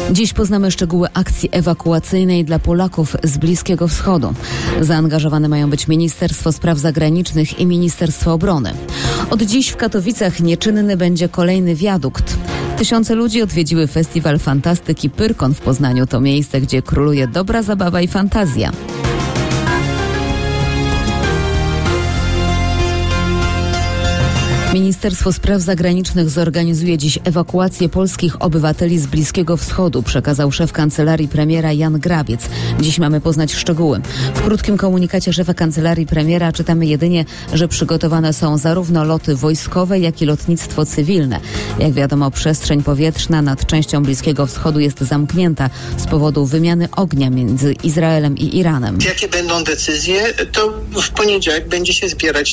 Dziś poznamy szczegóły akcji ewakuacyjnej dla Polaków z Bliskiego Wschodu. Zaangażowane mają być Ministerstwo Spraw Zagranicznych i Ministerstwo Obrony. Od dziś w Katowicach nieczynny będzie kolejny wiadukt. Tysiące ludzi odwiedziły festiwal fantastyki Pyrkon w Poznaniu. To miejsce, gdzie króluje dobra zabawa i fantazja. Ministerstwo Spraw Zagranicznych zorganizuje dziś ewakuację polskich obywateli z Bliskiego Wschodu, przekazał szef kancelarii premiera Jan Grabiec. Dziś mamy poznać szczegóły. W krótkim komunikacie szefa kancelarii premiera czytamy jedynie, że przygotowane są zarówno loty wojskowe, jak i lotnictwo cywilne. Jak wiadomo, przestrzeń powietrzna nad częścią Bliskiego Wschodu jest zamknięta z powodu wymiany ognia między Izraelem i Iranem. Jakie będą decyzje, to w poniedziałek będzie się zbierać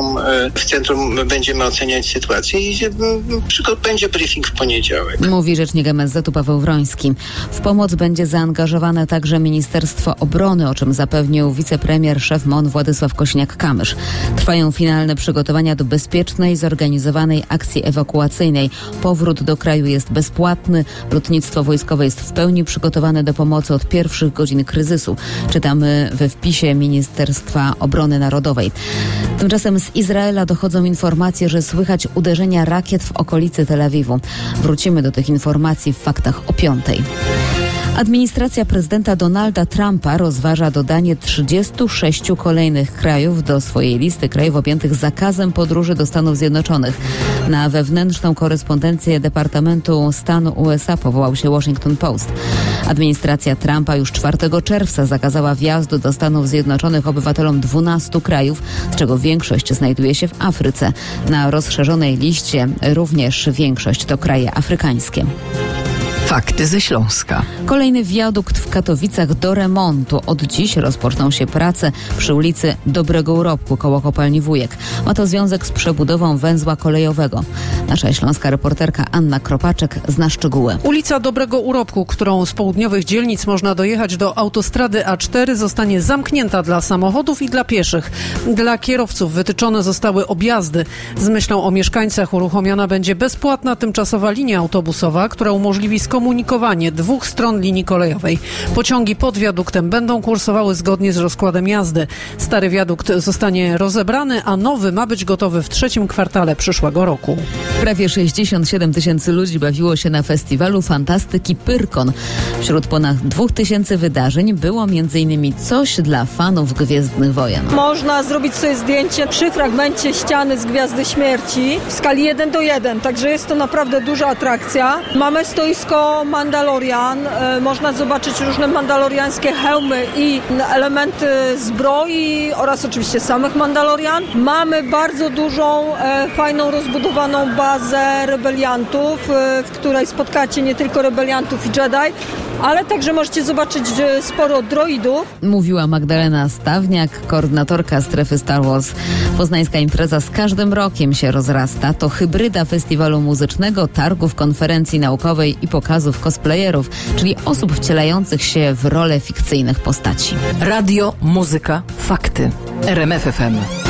w centrum będziemy oceniać sytuację i będzie briefing w poniedziałek. Mówi rzecznik MSZ-u Paweł Wroński. W pomoc będzie zaangażowane także Ministerstwo Obrony, o czym zapewnił wicepremier, szef MON Władysław Kosiniak-Kamysz. Trwają finalne przygotowania do bezpiecznej, zorganizowanej akcji ewakuacyjnej. Powrót do kraju jest bezpłatny. Lotnictwo wojskowe jest w pełni przygotowane do pomocy od pierwszych godzin kryzysu. Czytamy we wpisie Ministerstwa Obrony Narodowej. Tymczasem z Izraela dochodzą informacje, że słychać uderzenia rakiet w okolicy Tel Awiwu. Wrócimy do tych informacji w faktach o 5:00. Administracja prezydenta Donalda Trumpa rozważa dodanie 36 kolejnych krajów do swojej listy krajów objętych zakazem podróży do Stanów Zjednoczonych. Na wewnętrzną korespondencję Departamentu Stanu USA powołał się Washington Post. Administracja Trumpa już 4 czerwca zakazała wjazdu do Stanów Zjednoczonych obywatelom 12 krajów, z czego większość znajduje się w Afryce. Na rozszerzonej liście również większość to kraje afrykańskie. Fakty ze Śląska. Kolejny wiadukt w Katowicach do remontu. Od dziś rozpoczną się prace przy ulicy Dobrego Urobku koło kopalni Wujek. Ma to związek z przebudową węzła kolejowego. Nasza śląska reporterka Anna Kropaczek zna szczegóły. Ulica Dobrego Urobku, którą z południowych dzielnic można dojechać do autostrady A4, zostanie zamknięta dla samochodów i dla pieszych. Dla kierowców wytyczone zostały objazdy. Z myślą o mieszkańcach uruchomiona będzie bezpłatna tymczasowa linia autobusowa, która umożliwi skomunikowanie 2 stron linii kolejowej. Pociągi pod wiaduktem będą kursowały zgodnie z rozkładem jazdy. Stary wiadukt zostanie rozebrany, a nowy ma być gotowy w 3. kwartale przyszłego roku. Prawie 67 tysięcy ludzi bawiło się na festiwalu fantastyki Pyrkon. Wśród ponad 2000 wydarzeń było m.in. coś dla fanów Gwiezdnych Wojen. Można zrobić sobie zdjęcie przy fragmencie ściany z Gwiazdy Śmierci w skali 1:1, także jest to naprawdę duża atrakcja. Mamy stoisko Mandalorian, można zobaczyć różne mandaloriańskie hełmy i elementy zbroi oraz oczywiście samych Mandalorian. Mamy bardzo dużą, fajną, rozbudowaną bazę rebeliantów, w której spotkacie nie tylko rebeliantów i Jedi, ale także możecie zobaczyć sporo droidów. Mówiła Magdalena Stawniak, koordynatorka strefy Star Wars. Poznańska impreza z każdym rokiem się rozrasta. To hybryda festiwalu muzycznego, targów, konferencji naukowej i pokazów cosplayerów, czyli osób wcielających się w role fikcyjnych postaci. Radio, muzyka, fakty. RMF FM.